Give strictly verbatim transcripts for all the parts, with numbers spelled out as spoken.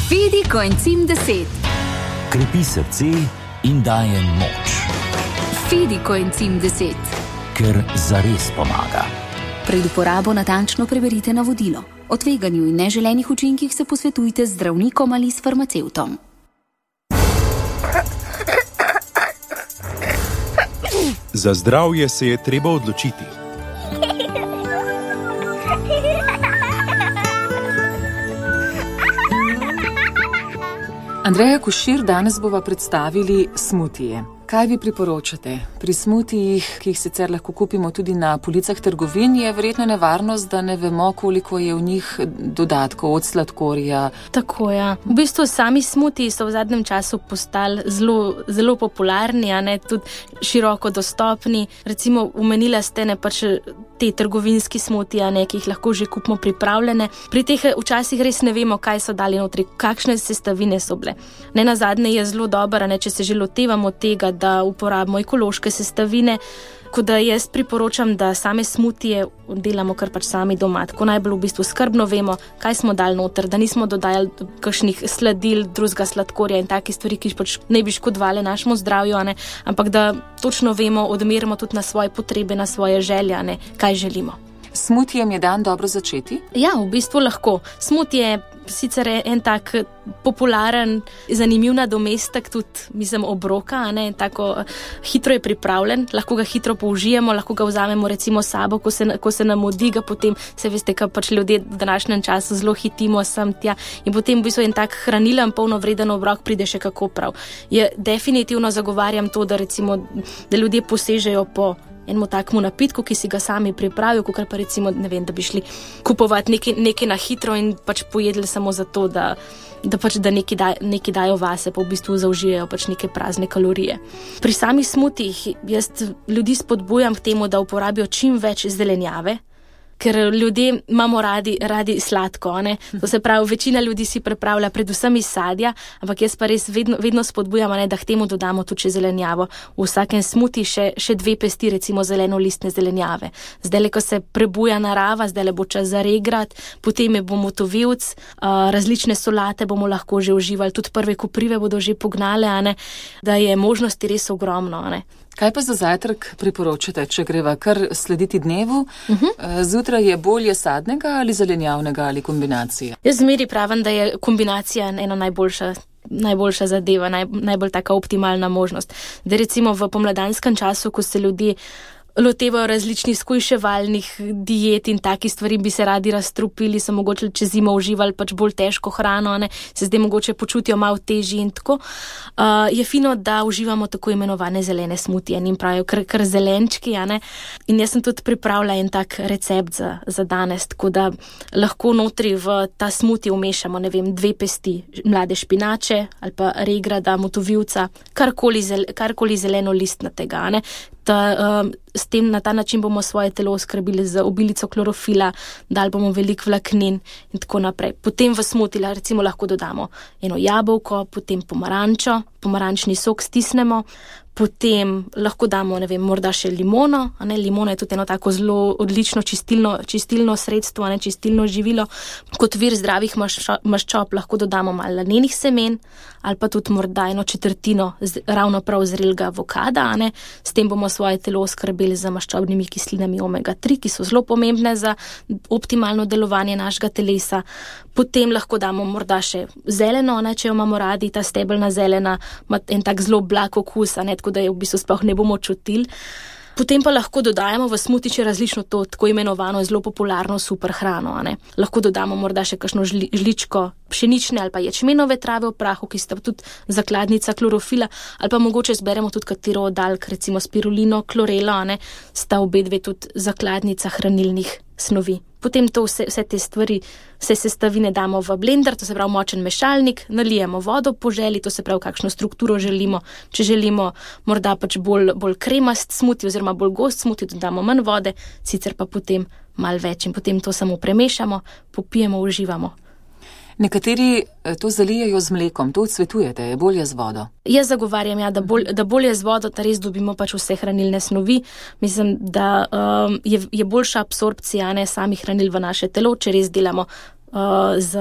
Fidi Coencim deset. Krepi srce in daje moč. Fidi Coencim deset. Ker zares pomaga. Pred uporabo natančno preberite navodilo. O tveganju in neželenih učinkih se posvetujte z zdravnikom ali s farmacevtom. Za zdravje se je treba odločiti. Andreja Košir, danes bova predstavili smutije. Kaj vi priporočate? Pri smutijih, ki jih sicer lahko kupimo tudi na policah trgovin, je verjetno nevarnost, da ne vemo, koliko je v njih dodatkov od sladkorja. Tako, ja. V bistvu sami smutiji so v zadnjem času postali zelo, zelo popularni, a ne tudi široko dostopni. Recimo, omenila ste ne pač te trgovinski smutiji, a ne, ki jih lahko že kupimo pripravljene. Pri teh včasih res ne vemo, kaj so dali notri, kakšne sestavine so bile. Nenazadnje je zelo dobro, a ne, če se že lotevamo tega, da uporabimo ekološke sestavine, ko da jaz priporočam, da same smutije delamo kar pač sami doma. Tako najbolj v bistvu skrbno vemo, kaj smo dali noter, da nismo dodajali kakšnih sladil, drugega sladkorja in take stvari, ki pač ne bi škodovale našemu zdravju, a ne, ampak da točno vemo, odmerimo tudi na svoje potrebe, na svoje želje, a ne, kaj želimo. Smutijem je dan dobro začeti? Ja, v bistvu lahko. Smutij je sicer en tak popularen, zanimiv nadomestek tudi, mislim, obroka, a ne, tako hitro je pripravljen, lahko ga hitro použijemo, lahko ga vzamemo recimo sabo, ko se, ko se nam odiga, potem se veste, kaj pač ljudje v današnjem času zelo hitimo sem tja in potem v bistvu en tak hranilen, polnovreden obrok pride še kako prav. Je definitivno zagovarjam to, da recimo, da ljudje posežejo po enemu takmu napitku, ki si ga sami pripravijo, kakor pa recimo, ne vem, da bi šli kupovati nekaj, nekaj na hitro in pač pojedli samo zato, da, da pač da nekaj, daj, nekaj dajo vase, pa v bistvu zaužijejo pač neke prazne kalorije. Pri samih smutijih jaz ljudi spodbujam k temu, da uporabijo čim več zelenjave, ker ljudje imamo radi, radi sladko, ne? To se pravi, večina ljudi si pripravlja predvsem iz sadja, ampak jaz pa res vedno, vedno spodbujam, ne, da k temu dodamo tudi še zelenjavo. V vsakem smuti še, še dve pesti, recimo zelenolistne zelenjave. Zdaj, ko se prebuja narava, zdaj bo čas za regrat, potem je bo motovilc, uh, različne solate bomo lahko že uživali, tudi prve koprive bodo že pognale, a ne? Da je možnosti res ogromno, a ne? Kaj pa za zajtrk priporočate, če greva kar slediti dnevu? Uh-huh. Zjutraj je bolje sadnega ali zelenjavnega ali kombinacija? Jaz zmeri pravim, da je kombinacija ena najboljša, najboljša zadeva, naj, najbolj taka optimalna možnost. Da recimo v pomladanskem času, ko se ljudje lotevajo različnih skujševalnih diet in taki stvari, bi se radi razstrupili, so mogoče čez zimo uživali pač bolj težko hrano, ne, se zdaj mogoče počutijo malo težji in tako. Uh, je fino, da uživamo tako imenovane zelene smutije, njim pravijo kar, kar zelenčki, a ne. In jaz sem tudi pripravila en tak recept za, za danes, tako da lahko notri v ta smutij umešamo, ne vem, dve pesti mlade špinače ali pa regrada, motovilca, karkoli, zel, karkoli zeleno listnatega, a ne. Da, um, s tem na ta način bomo svoje telo oskrbili z obilico klorofila, dali bomo veliko vlaknin in tako naprej. Potem v smutij recimo lahko dodamo eno jabolko, potem pomarančo, pomarančni sok stisnemo, potem lahko damo, ne vem, morda še limono, a ne, limona je tudi eno tako zelo odlično čistilno, čistilno sredstvo, a ne, čistilno živilo. Kot vir zdravih maščob lahko dodamo malo lanenih semen ali pa tudi morda eno četrtino z, ravno prav zrelega avokada, a ne. S tem bomo svoje telo oskrbeli z maščobnimi kislinami omega tri, ki so zelo pomembne za optimalno delovanje našega telesa. Potem lahko damo morda še zeleno, ne, če jo imamo radi, ta stebelna zelena ima en tak zelo blag okus, a ne, tako da je v bistvu sploh ne bomo čutili. Potem pa lahko dodajamo v smutij še različno to tako imenovano zelo popularno super hrano, a ne. Lahko dodamo morda še kakšno žli, žličko pšenične ali pa ječmenove trave v prahu, ki sta tudi zakladnica klorofila, ali pa mogoče zberemo tudi katero od alg, recimo spirulino, klorelo, a ne, sta obe dve tudi zakladnica hranilnih snovi. Potem to vse, vse te stvari, vse sestavine damo v blender, to se pravi močen mešalnik, nalijemo vodo po želji, to se pravi kakšno strukturo želimo. Če želimo morda pač bolj, bolj kremast smutij oziroma bolj gost smutij, dodamo manj vode, sicer pa potem malo več in potem to samo premešamo, popijemo, uživamo. Nekateri to zalijajo z mlekom, to odsvetujete, je bolje z vodo? Jaz zagovarjam, ja, da, bolj, da bolje z vodo, da res dobimo pač vse hranilne snovi. Mislim, da um, je, je boljša absorpcija, ne, samih hranil v naše telo, če res delamo uh, z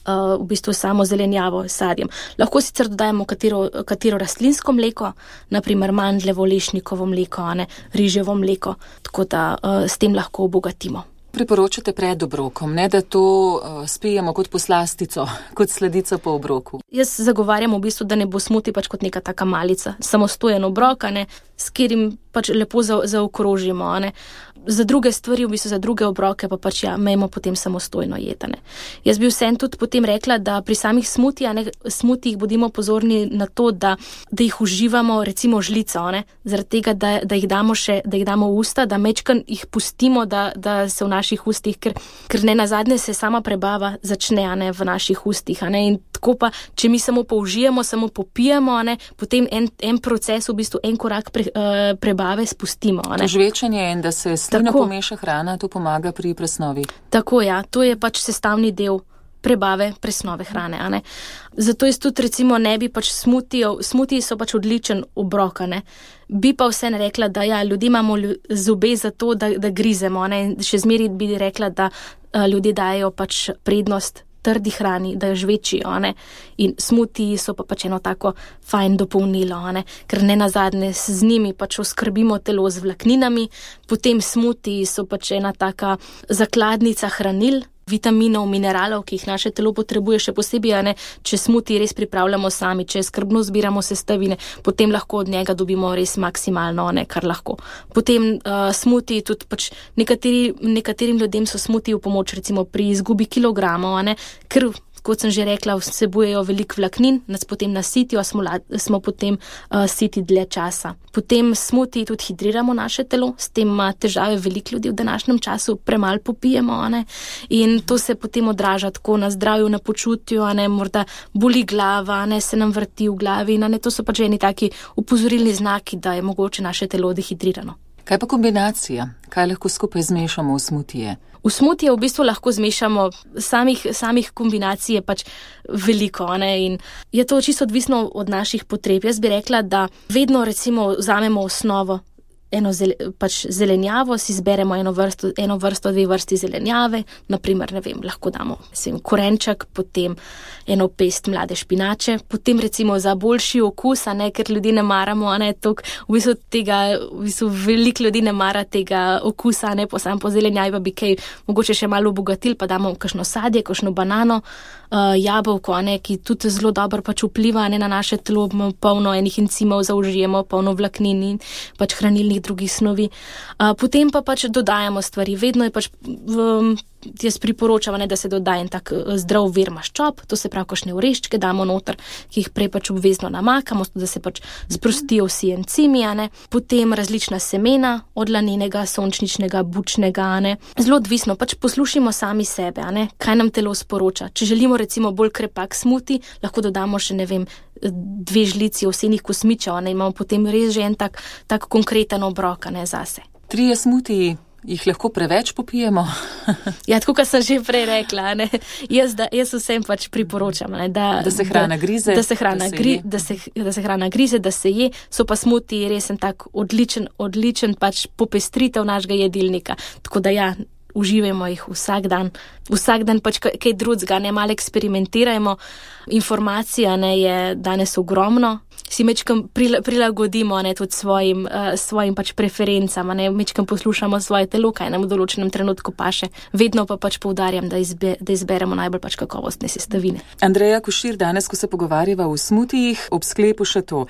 uh, v bistvu samo zelenjavo s sadjem. Lahko sicer dodajamo katero, katero rastlinsko mleko, naprimer mandljevo, lešnikovo mleko, ne, riževo mleko, tako da uh, s tem lahko obogatimo. Priporočate pred obrokom, ne da to uh, spijemo kot poslastico, kot sladico po obroku? Jaz zagovarjam v bistvu, da ne bo smuti pač kot neka taka malica, samostojen obrok, ne, s katerim pač lepo za, zaokrožimo. Ne. Za druge stvari, v bistvu za druge obroke, pa pač ja, imejmo potem samostojno jetane. Jaz bi vsem tudi potem rekla, da pri samih smutijah, ne, smutijih bodimo pozorni na to, da, da jih uživamo recimo žlico, ne, zaradi tega, da, da jih damo še, da jih damo v usta, da mečkan jih pustimo, da, da se v naših ustih, ker, ker ne nazadnje se sama prebava začne, ne, v naših ustih, ne, in tako pa, če mi samo použijemo, samo popijemo, ne, potem en, en proces, v bistvu en korak pre, uh, prebave spustimo. Ne. To žvečanje in da se slino pomeša hrana, to pomaga pri presnovi. Tako, ja, to je pač sestavni del prebave presnove hrane, a ne. Zato jaz tudi recimo ne bi pač smutijo, smutiji so pač odličen obrok, a ne. Bi pa vseeno rekla, da ja, ljudje imamo zobe za to, da, da grizemo, ne. Še zmeraj bi rekla, da uh, ljudje dajo pač prednost trdi hrani, da jo žvečijo, ne, in smutiji so pa pač eno tako fajn dopolnilo, ne, ker ne nazadnje z njimi pač oskrbimo telo z vlakninami, potem smutiji so pač ena taka zakladnica hranil, vitaminov, mineralov, ki jih naše telo potrebuje, še posebej, ne, če smuti res pripravljamo sami, če skrbno zbiramo sestavine, potem lahko od njega dobimo res maksimalno, ne, kar lahko. Potem uh, smuti tudi pač nekateri, nekaterim ljudem so smuti v pomoč recimo pri izgubi kilogramov, ne, ker kot sem že rekla, vsebujejo veliko vlaknin, nas potem nasitijo, smo, smo potem uh, siti dlje časa. Potem smuti tudi hidriramo naše telo, s tem ima težave veliko ljudi v današnjem času, premalo popijemo, ne? In to se potem odraža tako na zdravju, na počutju, ne? Morda boli glava, ne? Se nam vrti v glavi, ne? To so pač eni taki upozorilni znaki, da je mogoče naše telo dehidrirano. Kaj pa kombinacija? Kaj lahko skupaj zmešamo v smutije? V smutije v bistvu lahko zmešamo samih, samih kombinacij je pač veliko, ne, in je to čisto odvisno od naših potreb. Jaz bi rekla, da vedno recimo vzamemo osnovo, eno zel, pač zelenjavo, si zberemo eno vrsto, eno vrsto, dve vrsti zelenjave, naprimer, ne vem, lahko damo mislim, korenček, potem eno pest mlade špinače, potem recimo za boljši okus, a ne, ker ljudi ne maramo, a ne, tok, v bistvu tega, v bistvu veliko ljudi ne mara tega okusa, a ne, po sam po zelenjavi pa bi kaj mogoče še malo obogatil, pa damo kakšno sadje, kakšno banano, uh, jabolko, a ne, ki tudi zelo dobro pač vpliva, a ne, na naše telo, polno enih encimov zaužijemo, polno vlaknin in pač hranilnih drugih snovi. Uh, potem pa pač dodajamo stvari. Vedno je pač, um, jaz priporočam, ne, da se dodaja en tak zdrav vir maščob, to se pravi, kakšne oreščke damo noter, ki jih prej pač obvezno namakamo, da se pač sprostijo vsi encimi, a ne. Potem različna semena, od lanenega, sončničnega, bučnega, a ne. Zelo odvisno, pač poslušimo sami sebe, a ne, kaj nam telo sporoča. Če želimo recimo bolj krepak smuti, lahko dodamo še, ne vem, dve žlici ovsenih kosmičev, ne, imamo potem res že en tak, tak konkreten obrok, ne, zase. Trije smutiji, jih lahko preveč popijemo? Ja, tako, kot sem že prej rekla, ne, jaz, da, jaz vsem pač priporočam, ne, da, da se hrana grize, da se hrana, da se gri, da se, da se hrana grize, da se je, so pa smutiji res en tak odličen, odličen pač popestritev našega jedilnika, tako da ja, uživajmo jih vsak dan, vsak dan pač kaj drugega, ne, malo eksperimentirajmo, informacija, ne, je danes ogromno, si mečkam prilagodimo, ne, tudi svojim, uh, svojim pač preferencam, ne, mečkam poslušamo svoje telo, kaj nam v določenem trenutku paše, vedno pa pač poudarjam, da, izbe, da izberemo najbolj pač kakovostne sestavine. Andreja Košir, danes, ko se pogovarjava o smutijih, ob sklepu še to.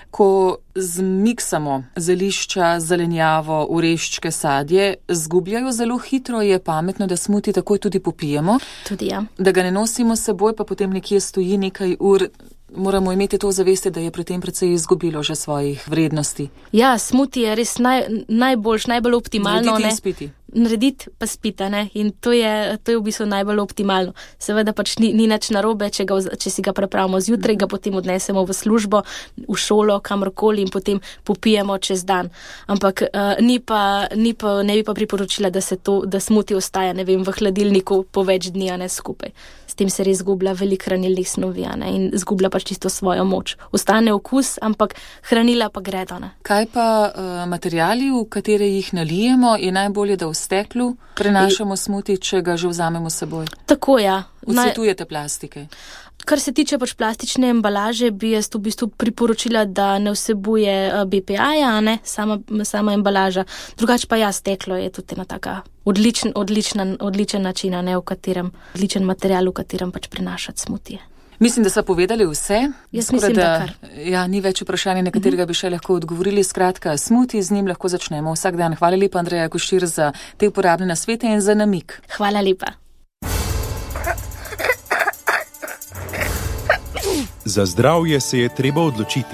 Ko zmiksamo zelišča, zelenjavo, oreščke, sadje, zgubljajo zelo hitro, je pametno, da smuti takoj tudi popijemo. Tudi ja. Da ga ne nosimo s seboj, pa potem nekje stoji nekaj ur. Moramo imeti to zavesti, da je pri tem precej izgubilo že svojih vrednosti. Ja, smuti je res naj, najboljš, najbolj optimalno. Narediti in spiti. Narediti pa spita, ne, in to je, to je v bistvu najbolj optimalno. Seveda pač ni, ni nič narobe, če, ga, če si ga prepravimo zjutraj, ga potem odnesemo v službo, v šolo, kamorkoli in potem popijemo čez dan. Ampak uh, ni pa, ni pa, ne bi pa priporočila, da se to, da smuti ostaja, ne vem, v hladilniku po več dni, a ne skupaj. S tem se res zgublja veliko hranilnih snovi, ne, in zgublja pač čisto svojo moč. Ostane okus, ampak hranila pa gredo, ne. Kaj pa uh, materiali, v katere jih nalijemo, je najbolje, da v steklu prenašamo smuti, če ga že vzamemo s seboj? Tako, ja. Odsvetujete plastike? Kar se tiče pač plastične embalaže, bi jaz v bistvu priporočila, da ne vsebuje B P A-ja, ne, sama, sama embalaža. Drugače pa ja, steklo je tudi ena taka odličen, odlična, odličen način, ne, v katerem, odličen material, v katerem pač prenašati smutije. Mislim, da so povedali vse. Jaz Skoro, mislim, da, da kar. Ja, ni več vprašanja, na katerega bi še lahko odgovorili. Skratka, smuti, z njim lahko začnemo vsak dan. Hvala lepa, Andreja Košir, za te uporabne nasvete in za namig. Hvala lepa. Za zdravje se je treba odločiti.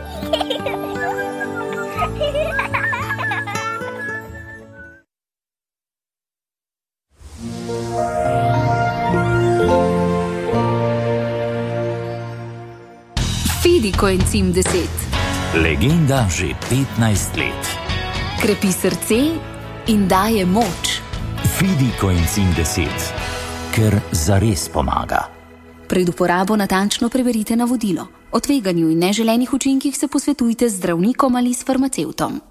Fidi Koencim deset. Legenda že petnajst let. Krepi srce in daje moč. Fidi Koencim deset. Ker zares pomaga. Pred uporabo natančno preverite navodilo. O tveganju in neželenih učinkih se posvetujte z zdravnikom ali s farmacevtom.